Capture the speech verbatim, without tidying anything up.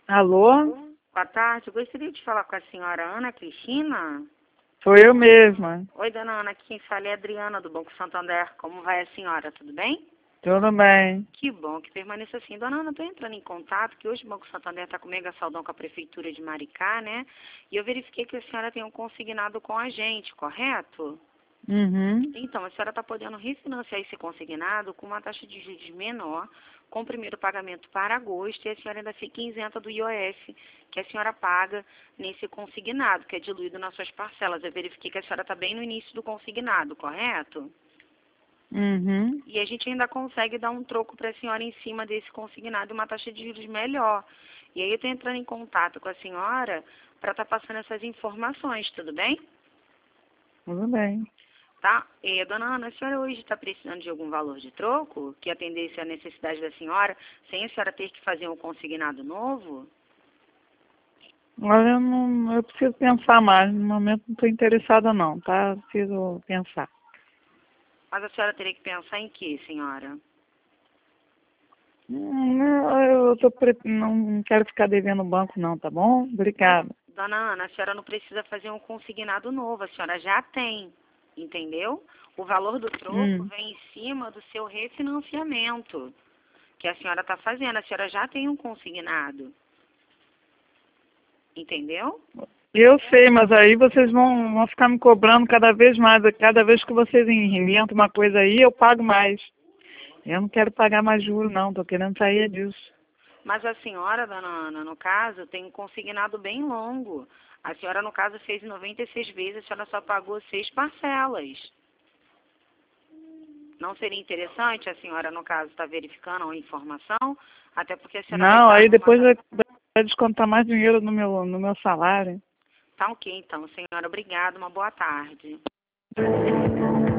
Alô? Boa tarde, eu gostaria de falar com a senhora Ana Cristina. Sou eu mesma. Oi, dona Ana, aqui quem fala é a Adriana, do Banco Santander. Como vai a senhora? Tudo bem? Tudo bem. Que bom que permaneça assim. Dona Ana, estou entrando em contato, que hoje o Banco Santander está com mega saldão com a Prefeitura de Maricá, né? E eu verifiquei que a senhora tem um consignado com a gente, correto? Uhum. Então, a senhora está podendo refinanciar esse consignado com uma taxa de juros menor, com o primeiro pagamento para agosto, e a senhora ainda fica isenta do I O F, que a senhora paga nesse consignado, que é diluído nas suas parcelas. Eu verifiquei que a senhora está bem no início do consignado, correto? Uhum. E a gente ainda consegue dar um troco para a senhora em cima desse consignado, uma taxa de juros melhor. E aí eu estou entrando em contato com a senhora para estar passando essas informações, tudo bem? Tudo bem. Tá? E, dona Ana, a senhora hoje está precisando de algum valor de troco que atendesse à necessidade da senhora, sem a senhora ter que fazer um consignado novo? Olha, eu, não, eu preciso pensar mais. No momento não estou interessada não, tá? Eu preciso pensar. Mas a senhora teria que pensar em quê, senhora? Hum, Eu tô pre... não quero ficar devendo o banco não, tá bom? Obrigada. Dona Ana, a senhora não precisa fazer um consignado novo, a senhora já tem, entendeu? O valor do troco Hum. vem em cima do seu refinanciamento que a senhora está fazendo. A senhora já tem um consignado, entendeu? Eu sei, mas aí vocês vão, vão ficar me cobrando cada vez mais. Cada vez que vocês inventam uma coisa aí, eu pago mais. Eu não quero pagar mais juros não, tô querendo sair disso. Mas a senhora, dona Ana, no caso, tem um consignado bem longo. A senhora, no caso, fez em noventa e seis vezes, a senhora só pagou seis parcelas. Não seria interessante a senhora, no caso, estar verificando a informação? Até porque a senhora vai Não, estar aí numa... depois vai, vai descontar mais dinheiro no meu, no meu salário. Tá ok, então, senhora. Obrigada. Uma boa tarde.